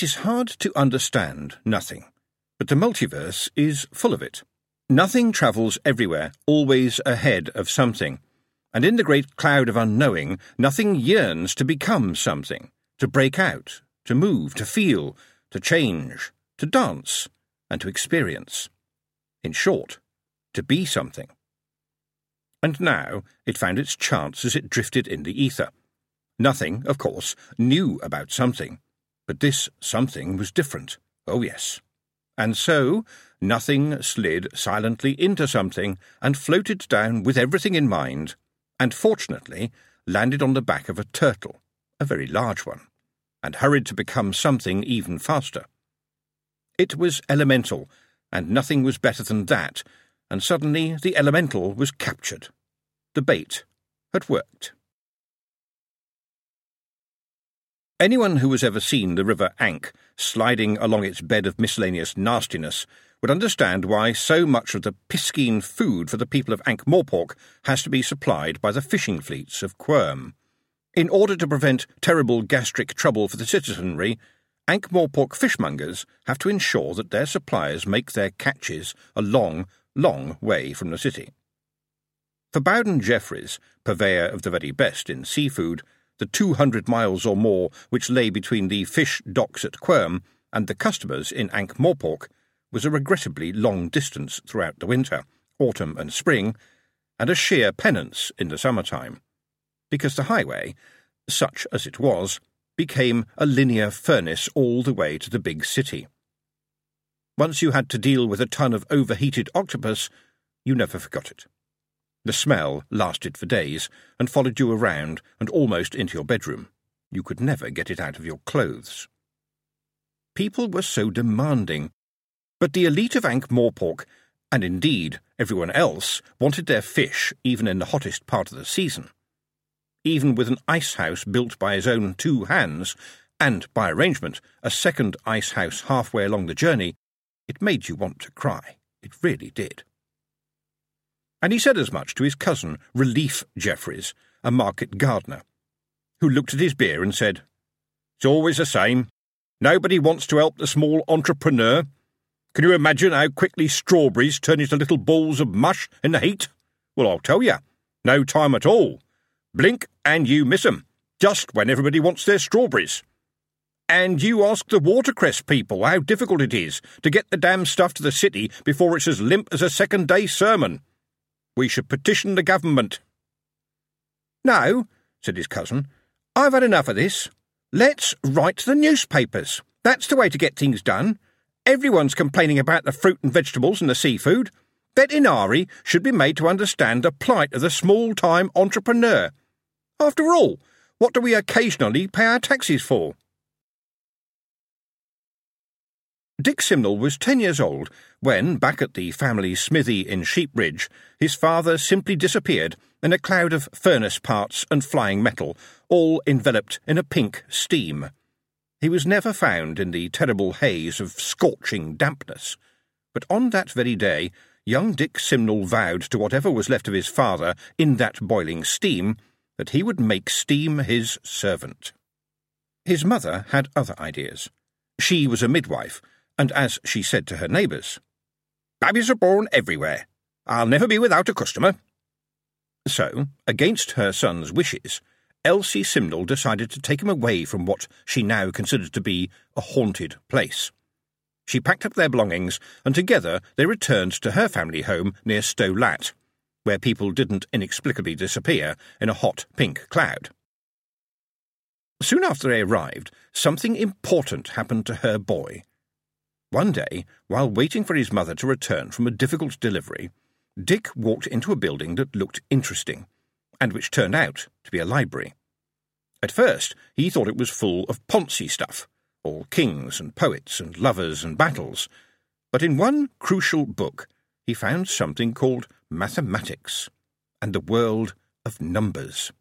It is hard to understand nothing, but the multiverse is full of it. Nothing travels everywhere, always ahead of something, and in the great cloud of unknowing, nothing yearns to become something, to break out, to move, to feel, to change, to dance, and to experience. In short, to be something. And now it found its chance as it drifted in the ether. Nothing, of course, knew about something, but this something was different. Oh yes. And so nothing slid silently into something and floated down with everything in mind, and fortunately landed on the back of a turtle, a very large one, and hurried to become something even faster. It was elemental, and nothing was better than that, and suddenly the elemental was captured. The bait had worked. Anyone who has ever seen the River Ankh sliding along its bed of miscellaneous nastiness would understand why so much of the piscine food for the people of Ankh-Morpork has to be supplied by the fishing fleets of Quirm. In order to prevent terrible gastric trouble for the citizenry, Ankh-Morpork fishmongers have to ensure that their suppliers make their catches a long, long way from the city. For Bowden Jeffreys, purveyor of the very best in seafood, the 200 miles or more which lay between the fish docks at Quirm and the customers in Ankh-Morpork was a regrettably long distance throughout the winter, autumn and spring, and a sheer penance in the summer-time, because the highway, such as it was, became a linear furnace all the way to the big city. Once you had to deal with a ton of overheated octopus, you never forgot it. The smell lasted for days and followed you around and almost into your bedroom. You could never get it out of your clothes. People were so demanding, but the elite of Ankh-Morpork, and indeed everyone else, wanted their fish even in the hottest part of the season. Even with an ice house built by his own 2 hands, and, by arrangement, a second ice house halfway along the journey, it made you want to cry. It really did. And he said as much to his cousin, Relief Jeffreys, a market gardener, who looked at his beer and said, "It's always the same. Nobody wants to help the small entrepreneur. Can you imagine how quickly strawberries turn into little balls of mush in the heat? Well, I'll tell you, no time at all. Blink and you miss 'em, just when everybody wants their strawberries. And you ask the watercress people how difficult it is to get the damn stuff to the city before it's as limp as a second-day sermon. We should petition the government." "No," said his cousin, "I've had enough of this. Let's write to the newspapers. That's the way to get things done. Everyone's complaining about the fruit and vegetables and the seafood. Veterinary should be made to understand the plight of the small-time entrepreneur. After all, what do we occasionally pay our taxes for?" Dick Simnel was 10 years old when, back at the family smithy in Sheepridge, his father simply disappeared in a cloud of furnace parts and flying metal, all enveloped in a pink steam. He was never found in the terrible haze of scorching dampness, but on that very day young Dick Simnel vowed to whatever was left of his father in that boiling steam that he would make steam his servant. His mother had other ideas. She was a midwife, and as she said to her neighbours, "Babies are born everywhere. I'll never be without a customer." So, against her son's wishes, Elsie Simnel decided to take him away from what she now considered to be a haunted place. She packed up their belongings, and together they returned to her family home near Stow Lat, where people didn't inexplicably disappear in a hot pink cloud. Soon after they arrived, something important happened to her boy. One day, while waiting for his mother to return from a difficult delivery, Dick walked into a building that looked interesting, and which turned out to be a library. At first, he thought it was full of Ponzi stuff, all kings and poets and lovers and battles, but in one crucial book he found something called mathematics and the world of numbers.